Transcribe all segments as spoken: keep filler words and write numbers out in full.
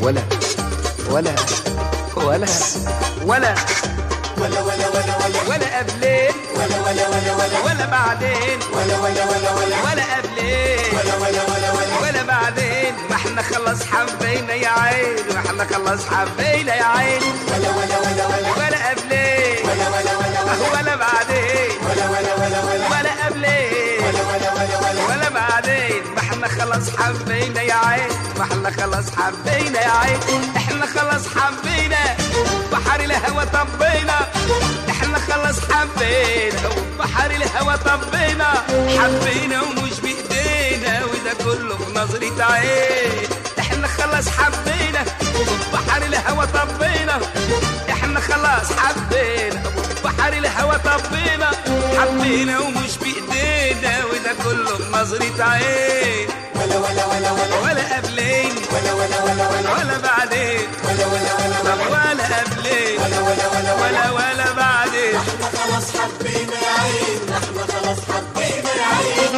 ولا ولا ولا ولا ولا ولا ولا ولا ولا قبلين ولا ولا ولا ولا ولا بعدين ولا ولا ولا ولا ولا قبلين ولا ولا ولا ولا ولا بعدين. ما احنا خلص حبينا يا عين، ما احنا خلص حبينا يا عين. ولا ولا ولا ولا ولا قبلين ولا ولا ولا ولا ولا بعدين ولا ولا ولا ولا ولا قبلين ولا ولا ولا ولا ولا بعدين. ما احنا خلاص حبينا يا عين، ما احنا خلاص حبينا يا عين. احنا خلاص حبينا بحر الهوى طبينا، احنا خلاص حبينا وبحر الهوى طبينا. حبينا ومش بايدينا وده كله بنظرة عين. احنا خلاص حبينا وبحر الهوى طبينا، احنا خلاص حبينا وبحر الهوى طبينا. حبينا ومش بايدينا وده كله بنظرة عين. ولا ولا ولا ولا ولا قبلين ولا ولا ولا ولا ولا بعدين ولا ولا ولا طب ولا قبلين ولا ولا ولا ولا ولا بعدين. احنا خلاص حبينا يا عين، احنا خلاص حبينا يا عين.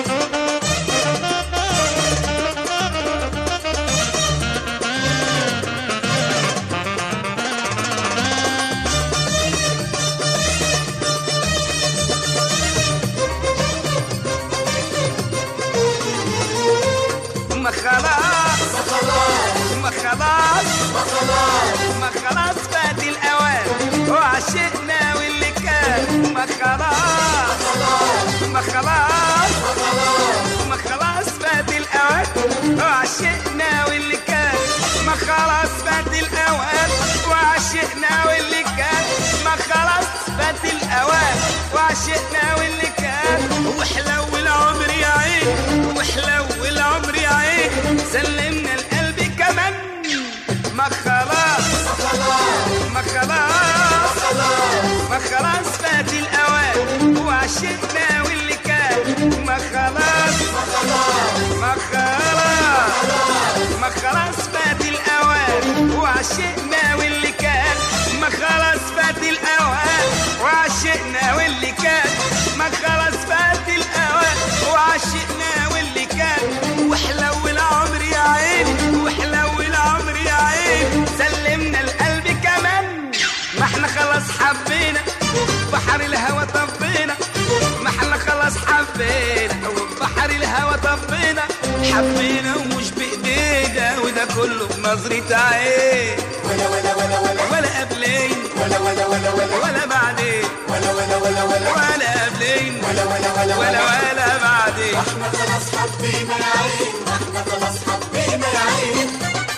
ما خلاص ما خلاص ما خلاص فات الأوان وعشقنا واللي كان. ما خلاص ما خلاص ما خلاص فات الأوان وعشقنا واللي كان. ما خلاص فات الأوان وعشقنا واللي كان. ما خلاص فات الأوان وعشقنا واللي كان. وحلو العمر يا عين، وحلو العمر يا عين. سلمنا القلب كمان. ما خلاص ما خلاص ما خلاص فات الأوان وعشقنا واللي كان. ما خلاص ما خلاص ما خلاص فات الأوان وعشقنا واللي كان. ما خلاص فات الأوان وعشقنا واللي كان. ما خلاص فات الأوان وعشقنا واللي كان. وحلو العمر يا عين، وحلو العمر يا عين. سلمنا القلب كمان. ما احنا خلاص حبينا بحر الهوى طبينا، ما احنا خلاص حبينا وبحر الهوى طبينا. حبينا ومش بايدينا وده كله بنظرة عين. ولا ولا ولا ولا ولا قبلين ولا ولا ولا ولا ولا بعدين ولا ولا ولا ولا ولا قبلين ولا ولا ولا ولا ولا بعدين. احنا خلاص حبينا يا عين، احنا خلاص حبينا يا عين.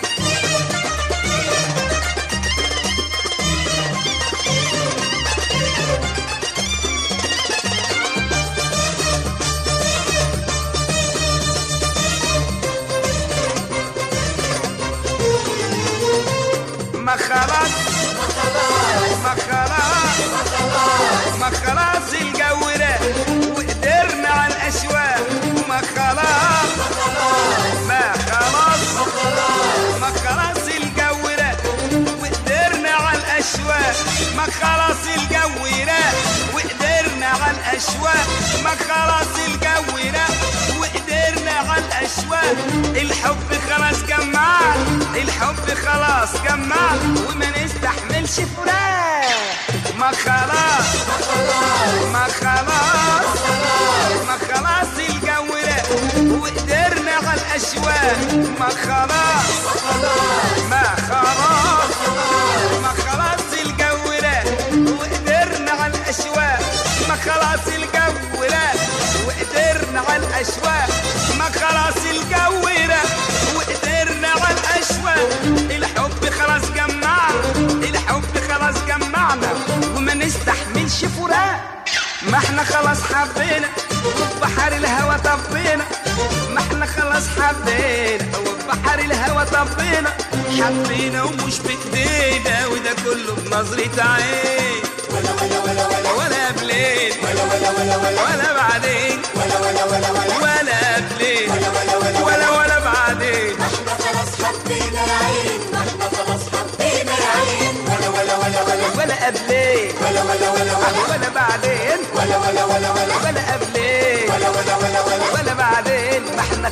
ما خلاص ما خلاص ما خلاص الجو راق وقدرنا على الاشواق. ما خلاص ما خلاص ما خلاص الجو راق وقدرنا على الاشواق. ما خلاص الجو راق وقدرنا على الاشواق. ما خلاص الجو راق وقدرنا على الاشواق. الحب خلاص جمعنا، الحب خلاص جمعنا وما نستحملش فراق. ما خلاص ما خلاص ما خلاص الجو راق وقدرنا على الاشواق. ما خلاص ما خلاص ما خلاص الجو راق وقدرنا على الاشواق. ما خلاص الجو راق وقدرنا على الاشواق. ما خلاص الجو راق وقدرنا على الاشواق. الحب خلاص جمعنا، الحب خلاص جمعنا وما نستحملش فراق. ما احنا خلاص حبينا وبحر الهوى طبينا، ما احنا خلاص حبينا وبحر الهوى طبينا. حبينا ومش بايدينا وده كله بنظرة عين. ولا ولا ولا ولا ولا قبلين ولا ولا ولا ولا ولا بعدين ولا ولا ولا ولا ولا قبلين ولا ولا ولا ولا ولا بعدين. احنا خلاص حبينا يا عين، احنا خلاص حبينا يا عين. ولا ولا ولا ولا ولا قبلين ولا ولا ولا ولا ولا بعدين ولا ولا ولا ولا ولا قبلين ولا ولا ولا ولا ولا بعدين. ما احنا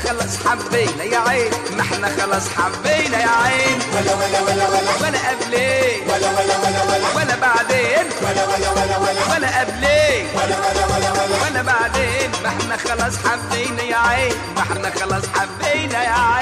خلاص حبينا يا عين ما احنا خلاص حبينا يا عين ولا ولا ولا ولا ولا قبلين ولا ولا ولا ولا ولا بعدين ولا ولا ولا ولا ولا قبلين ولا ولا ولا ولا ولا بعدين ما احنا خلاص حبينا يا عين ما احنا خلاص حبينا يا عين